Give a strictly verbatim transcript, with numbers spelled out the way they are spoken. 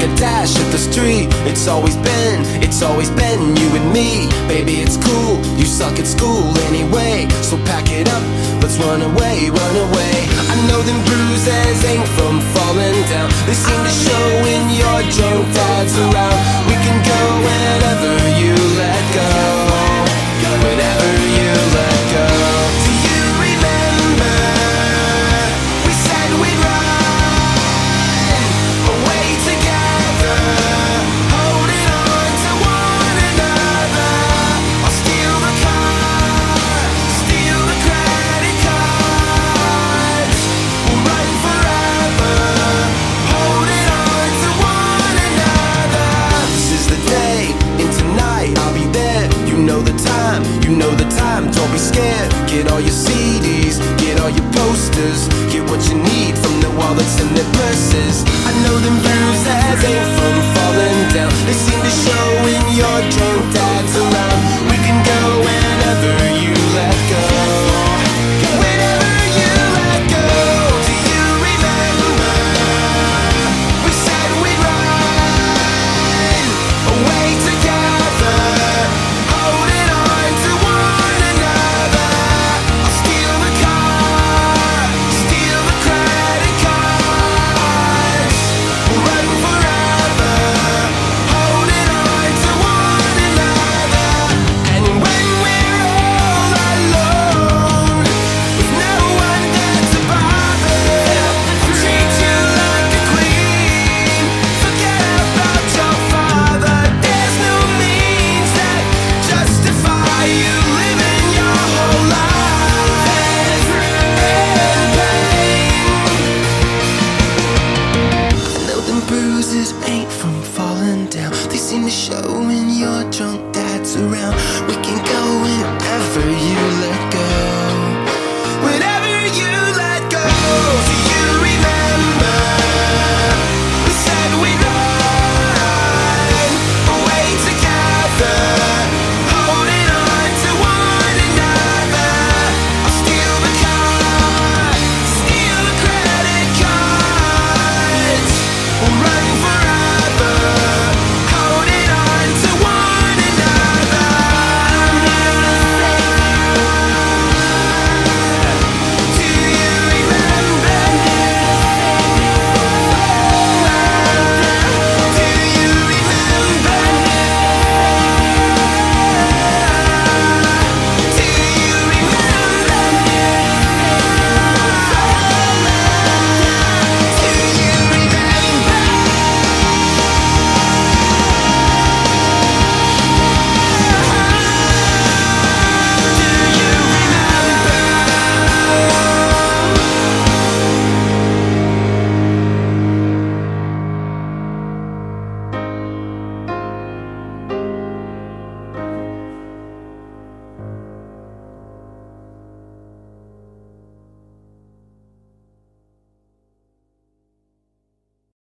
like a dash at the street. It's always been, it's always been you and me. Baby, it's cool, you suck at school anyway. So pack it up, let's run away, run away. I know them bruises ain't from falling down. They seem to show when your drunk dad's around. We can go whenever you let go, whenever you let go. Do you remember we said we'd run away together, holding on to one another? I'll steal the car, steal the credit cards. We'll run forever, holding on to one another. This is the day, and tonight I'll be there. You know the time, you know the time. Don't be scared. Get all your C Ds, get all your posters. Get what you need from the wallets and their purses. I know them bruises ain't from falling down. They seem to show when your drunk dad's around. We can go whenever you let go, whenever you let go. Do you remember we said we'd run away together, holding on to one another? I'll steal the car, steal the credit cards. We'll run forever, holding on to one another. And when we're all alone, with no one there to bother, treat you like a queen, forget about your father. There's no means that justify you living your whole life in pain. I know them bruises ain't from falling down. They seem to show when your drunk dad's around. We can go whenever you